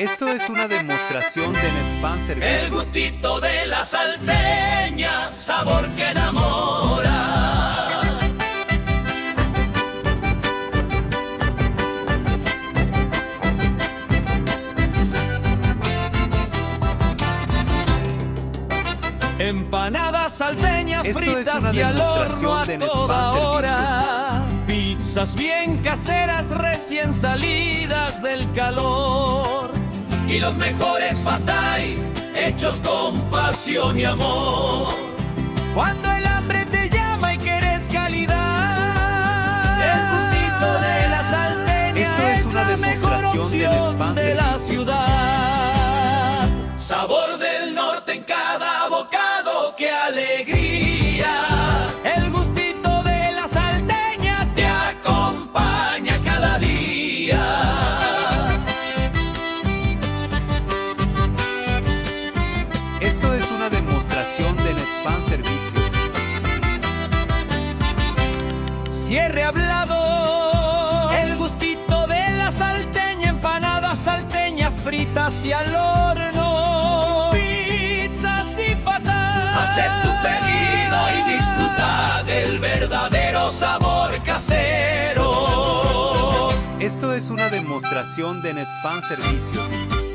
Esto es una demostración de Netfan El Servicios. gustito de la salteña, sabor que enamora. Empanadas salteñas Esto es fritas una y al horno demostración a de toda Netfan hora. Pizzas bien caseras recién salidas del calor. Y los mejores fatay hechos con pasión y amor. Cuando el hambre te llama y quieres calidad, el gustito de la salteña Esto es una la mejor demostración de opción Netfan de la Servicios. ciudad. Sabor del norte en cada bocado, qué alegría. El gustito de la salteña te acompaña cada día. Esto es una demostración de Netfan Servicios. Cierre hablado, el gustito de la salteña, empanadas salteñas fritas y al horno, pizzas y fatay. Haced tu pedido y disfruta del verdadero sabor casero. Esto es una demostración de Netfan Servicios.